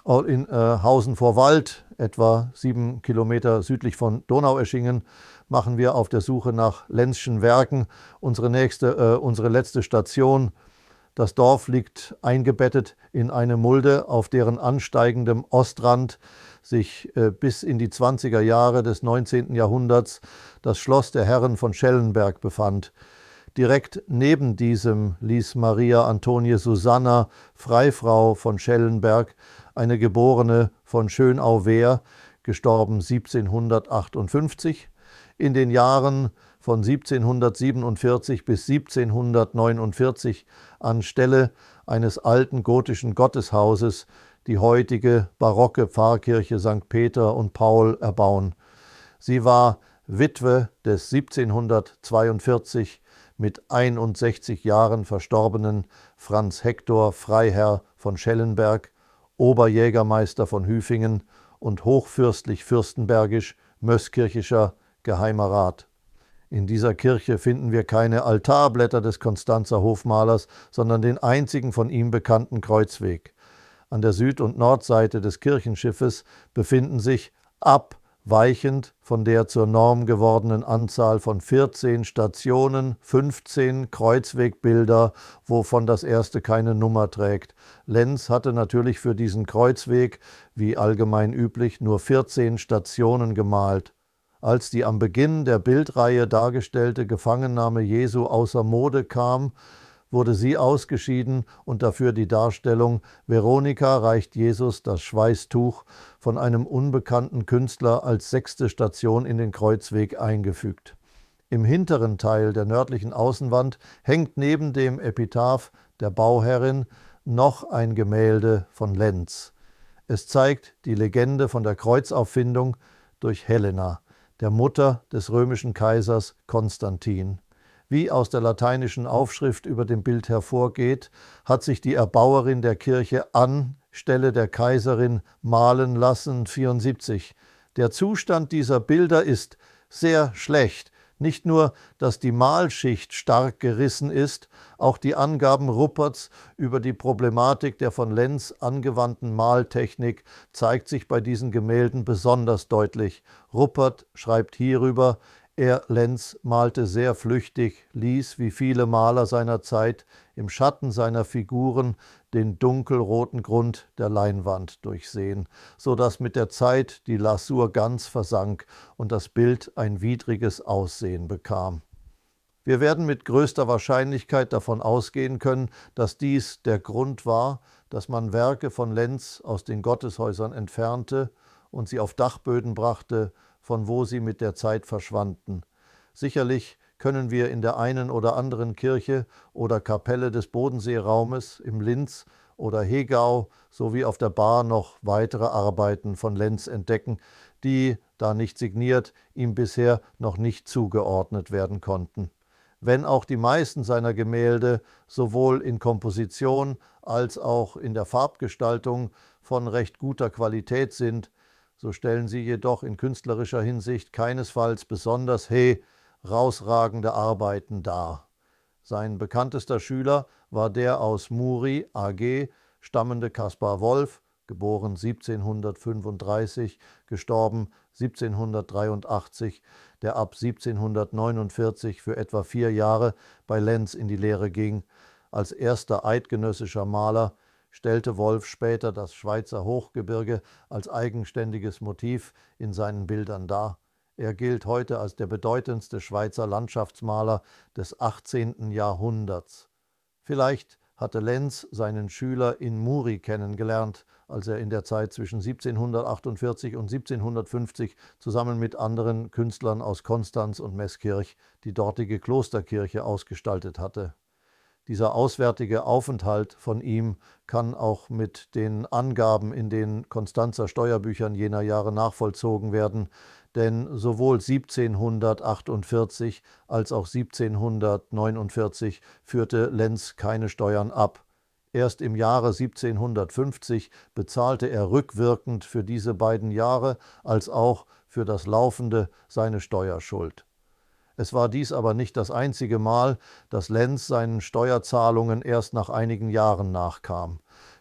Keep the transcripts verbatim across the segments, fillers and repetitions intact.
In äh, Hausen vor Wald, etwa sieben Kilometer südlich von Donaueschingen, machen wir auf der Suche nach Lenzschen Werken unsere, nächste, äh, unsere letzte Station. Das Dorf liegt eingebettet in eine Mulde, auf deren ansteigendem Ostrand sich äh, bis in die zwanziger Jahre des neunzehnten Jahrhunderts das Schloss der Herren von Schellenberg befand. Direkt neben diesem ließ Maria Antonie Susanna, Freifrau von Schellenberg, eine Geborene von Schönau-Wehr, gestorben siebzehnhundertachtundfünfzig, in den Jahren von siebzehnhundertsiebenundvierzig bis siebzehnhundertneunundvierzig anstelle eines alten gotischen Gotteshauses die heutige barocke Pfarrkirche Sankt Peter und Paul erbauen. Sie war Witwe des siebzehnhundertzweiundvierzig mit einundsechzig Jahren verstorbenen Franz Hektor Freiherr von Schellenberg, Oberjägermeister von Hüfingen und hochfürstlich-fürstenbergisch-möskirchischer Geheimer Rat. In dieser Kirche finden wir keine Altarblätter des Konstanzer Hofmalers, sondern den einzigen von ihm bekannten Kreuzweg. An der Süd- und Nordseite des Kirchenschiffes befinden sich, abweichend von der zur Norm gewordenen Anzahl von vierzehn Stationen, fünfzehn Kreuzwegbilder, wovon das erste keine Nummer trägt. Lenz hatte natürlich für diesen Kreuzweg, wie allgemein üblich, nur vierzehn Stationen gemalt. Als die am Beginn der Bildreihe dargestellte Gefangennahme Jesu außer Mode kam, wurde sie ausgeschieden und dafür die Darstellung Veronika reicht Jesus das Schweißtuch von einem unbekannten Künstler als sechste Station in den Kreuzweg eingefügt. Im hinteren Teil der nördlichen Außenwand hängt neben dem Epitaph der Bauherrin noch ein Gemälde von Lenz. Es zeigt die Legende von der Kreuzauffindung durch Helena, der Mutter des römischen Kaisers Konstantin. Wie aus der lateinischen Aufschrift über dem Bild hervorgeht, hat sich die Erbauerin der Kirche an Stelle der Kaiserin malen lassen, vierundsiebzig. Der Zustand dieser Bilder ist sehr schlecht. Nicht nur, dass die Malschicht stark gerissen ist, auch die Angaben Rupperts über die Problematik der von Lenz angewandten Maltechnik zeigt sich bei diesen Gemälden besonders deutlich. Ruppert schreibt hierüber: Er, Lenz, malte sehr flüchtig, ließ, wie viele Maler seiner Zeit, im Schatten seiner Figuren den dunkelroten Grund der Leinwand durchsehen, so dass mit der Zeit die Lasur ganz versank und das Bild ein widriges Aussehen bekam. Wir werden mit größter Wahrscheinlichkeit davon ausgehen können, dass dies der Grund war, dass man Werke von Lenz aus den Gotteshäusern entfernte und sie auf Dachböden brachte, von wo sie mit der Zeit verschwanden. Sicherlich können wir in der einen oder anderen Kirche oder Kapelle des Bodenseeraumes, im Linz oder Hegau sowie auf der Bar noch weitere Arbeiten von Lenz entdecken, die, da nicht signiert, ihm bisher noch nicht zugeordnet werden konnten. Wenn auch die meisten seiner Gemälde sowohl in Komposition als auch in der Farbgestaltung von recht guter Qualität sind, so stellen sie jedoch in künstlerischer Hinsicht keinesfalls besonders herausragende Arbeiten dar. Sein bekanntester Schüler war der aus Muri A G stammende Caspar Wolf, geboren siebzehnhundertfünfunddreißig, gestorben siebzehnhundertdreiundachtzig, der ab siebzehnhundertneunundvierzig für etwa vier Jahre bei Lenz in die Lehre ging. Als erster eidgenössischer Maler stellte Wolf später das Schweizer Hochgebirge als eigenständiges Motiv in seinen Bildern dar. Er gilt heute als der bedeutendste Schweizer Landschaftsmaler des achtzehnten Jahrhunderts. Vielleicht hatte Lenz seinen Schüler in Muri kennengelernt, als er in der Zeit zwischen siebzehnhundertachtundvierzig und siebzehnhundertfünfzig zusammen mit anderen Künstlern aus Konstanz und Meßkirch die dortige Klosterkirche ausgestaltet hatte. Dieser auswärtige Aufenthalt von ihm kann auch mit den Angaben in den Konstanzer Steuerbüchern jener Jahre nachvollzogen werden, denn sowohl siebzehnhundertachtundvierzig als auch siebzehnhundertneunundvierzig führte Lenz keine Steuern ab. Erst im Jahre siebzehnhundertfünfzig bezahlte er rückwirkend für diese beiden Jahre als auch für das laufende seine Steuerschuld. Es war dies aber nicht das einzige Mal, dass Lenz seinen Steuerzahlungen erst nach einigen Jahren nachkam.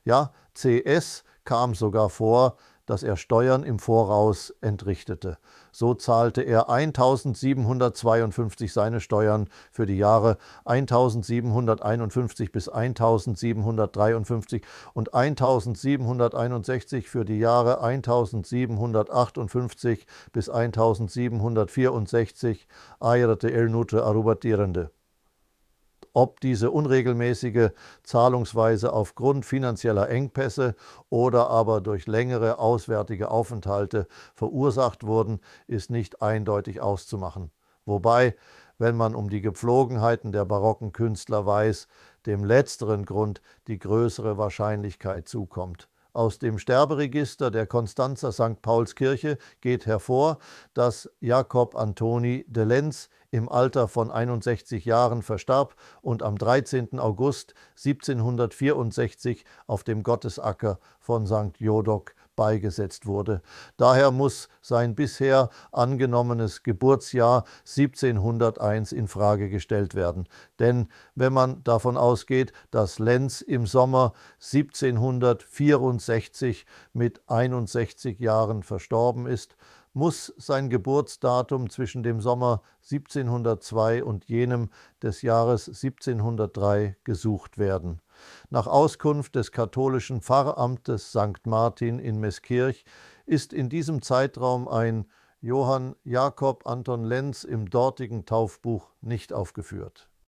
Ja, C S kam sogar vor, dass er Steuern im Voraus entrichtete. So zahlte er eintausendsiebenhundertzweiundfünfzig seine Steuern für die Jahre eintausendsiebenhunderteinundfünfzig bis eintausendsiebenhundertdreiundfünfzig und eintausendsiebenhunderteinundsechzig für die Jahre eintausendsiebenhundertachtundfünfzig bis eintausendsiebenhundertvierundsechzig ayırdı elnute arubatirende. Ob diese unregelmäßige Zahlungsweise aufgrund finanzieller Engpässe oder aber durch längere auswärtige Aufenthalte verursacht wurden, ist nicht eindeutig auszumachen. Wobei, wenn man um die Gepflogenheiten der barocken Künstler weiß, dem letzteren Grund die größere Wahrscheinlichkeit zukommt. Aus dem Sterberegister der Konstanzer Sankt Paulskirche geht hervor, dass Jakob Antoni de Lenz im Alter von einundsechzig Jahren verstarb und am dreizehnten August siebzehnhundertvierundsechzig auf dem Gottesacker von Sankt Jodok beigesetzt wurde. Daher muss sein bisher angenommenes Geburtsjahr siebzehnhunderteins in Frage gestellt werden. Denn wenn man davon ausgeht, dass Lenz im Sommer siebzehnhundertvierundsechzig mit einundsechzig Jahren verstorben ist, muss sein Geburtsdatum zwischen dem Sommer siebzehnhundertzwei und jenem des Jahres siebzehnhundertdrei gesucht werden. Nach Auskunft des katholischen Pfarramtes Sankt Martin in Meßkirch ist in diesem Zeitraum ein Johann Jakob Anton Lenz im dortigen Taufbuch nicht aufgeführt.